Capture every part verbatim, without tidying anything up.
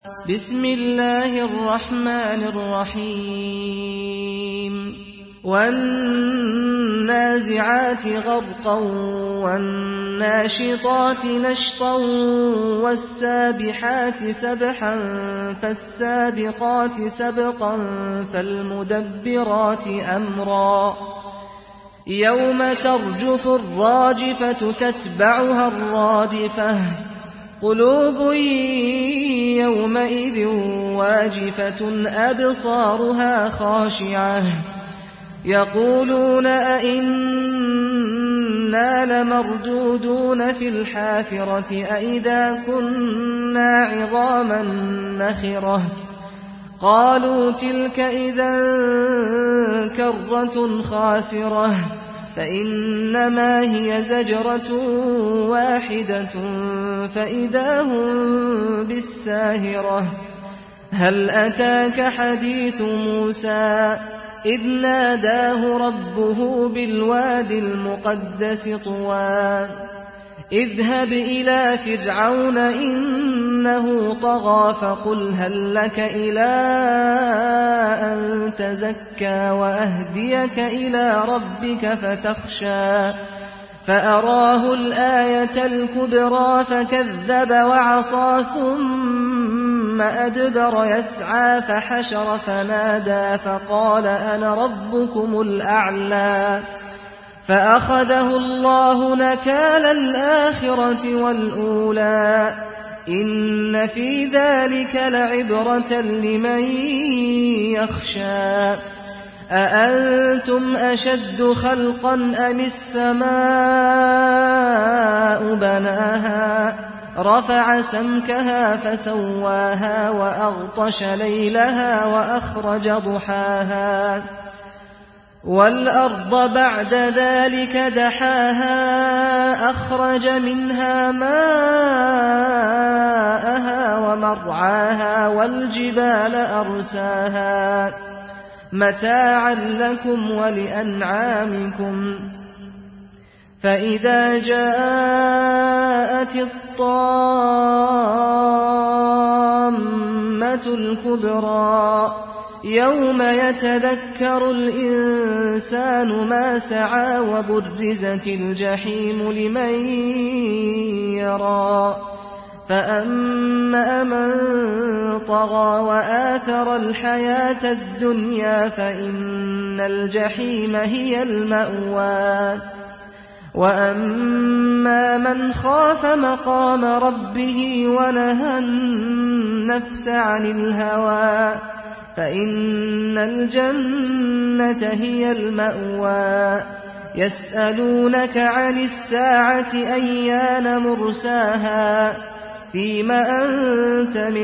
بسم الله الرحمن الرحيم والنازعات غرقا والناشطات نشطا والسابحات سبحا فالسابقات سبقا فالمدبرات أمرا يوم ترجف الراجفة تتبعها الرادفة قلوب يومئذ واجفة أبصارها خاشعة يقولون أئنا لمردودون في الحافرة أئذا كنا عظاما نخرة قالوا تلك إذا كرة خاسرة فإنما هي زجرة واحدة فإذا هم بالساهرة هل أتاك حديث موسى إذ ناداه ربه بالوادي المقدس طوى اذهب إلى فرعون إنه طغى فقل هل لك إلى أن تزكى وأهديك إلى ربك فتخشى فأراه الآية الكبرى فكذب وعصى ثم أدبر يسعى فحشر فنادى فقال أنا ربكم الأعلى فأخذه الله نكال الآخرة والأولى إن في ذلك لعبرة لمن يخشى أأنتم أشد خلقا أم السماء بناها رفع سمكها فسواها وأغطش ليلها وأخرج ضحاها والأرض بعد ذلك دحاها أخرج منها ماءها ومرعاها والجبال أرساها متاعا لكم ولأنعامكم فإذا جاءت الطامة الكبرى يوم يتذكر الإنسان ما سعى وبرزت الجحيم لمن يرى فأما من طغى وآثر الحياة الدنيا فإن الجحيم هي المأوى وأما من خاف مقام ربه ونهى النفس عن الهوى فإن الجنة هي المأوى يسألونك عن الساعة أيان مرساها فيم أنت من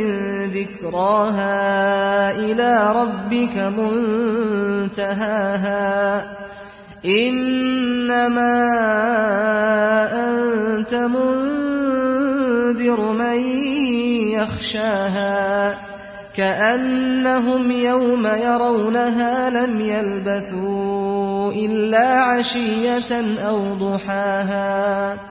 ذكراها إلى ربك منتهاها إنما أنت منذر من يخشاها كأنهم يوم يرونها لم يلبثوا إلا عشية أو ضحاها